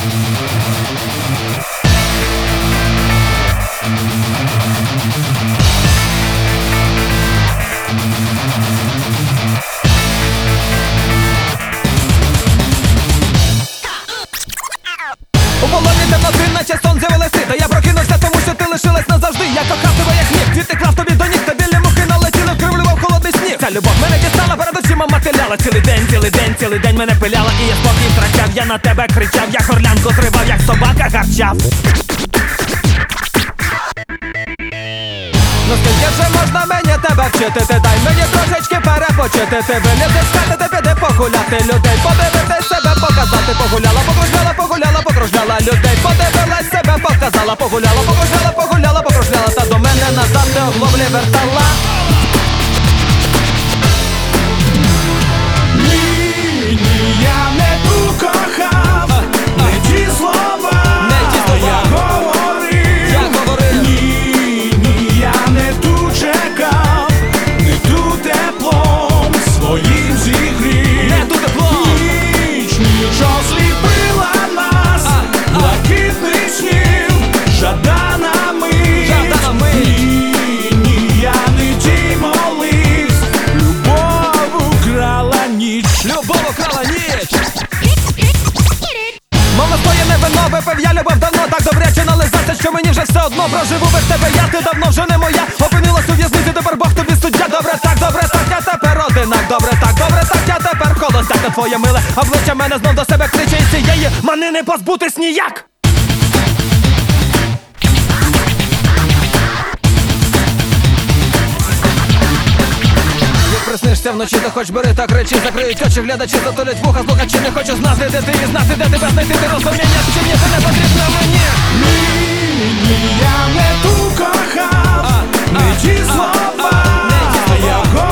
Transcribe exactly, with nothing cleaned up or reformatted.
У полоні темноти, наче сон з'явилась ти. Та я прокинувся, тому що ти лишилась назавжди. Я кохав тебе як ніг, квіти крав тобі до ніг. Стабільні мухи налетіли, вкривлював холодний сніг. Ця любов мене дістала, перед очима мотиляла. Цілий день, цілий день, цілий день мене пиляла. І я спокій втрачав, я на тебе кричав. Я горлянку тривав, як собака гарчав. Ну скільки вже можна мені тебе вчити? Ти дай мені трошечки перепочити. Ти вилізеш з хати, ти піди погуляти. Людей подивитись, себе показати. Погуляла, покружляла, погуляла, покружляла. Людей подивилась, себе показала. Погуляла, покружляла, погуляла, покружляла. Та до мене назад ти оглоблі вертала. Ні, ні, я не ту кохав, не ті слова, я говорив. Я говорив. Ні, ні, я не ту чекав, не ту теплом своїм зігрів. Не ту теплом. Ніч, ніч осліпила нас, блакитних снів, жаданами. Жаданами. Ні, ні, я не ті молився, любов украла ніч. Любов украла ніч. Мама стоє не вино, випив я любов давно. Так добряче нализався, що мені вже все одно. Проживу без тебе я, ти давно вже не моя. Опинилась у в'язниці, тепер Бог тобі суддя. Добре так, добре так, я тепер одинак. Добре так, добре так, я тепер холостяк. Та твоє миле обличчя мене знов до себе кличе. І цієї мани не позбутись ніяк. Як приснишся вночі, то хоч бери та кричи. Закриють очі, глядачі затулять вуха. Слухачі не хочу знати, де ти і знати, де тебе знайти. Ти розуміння, чи мені це не потрібно мені. Ні, ні, я не ту кохав, не ті слова, я говорив.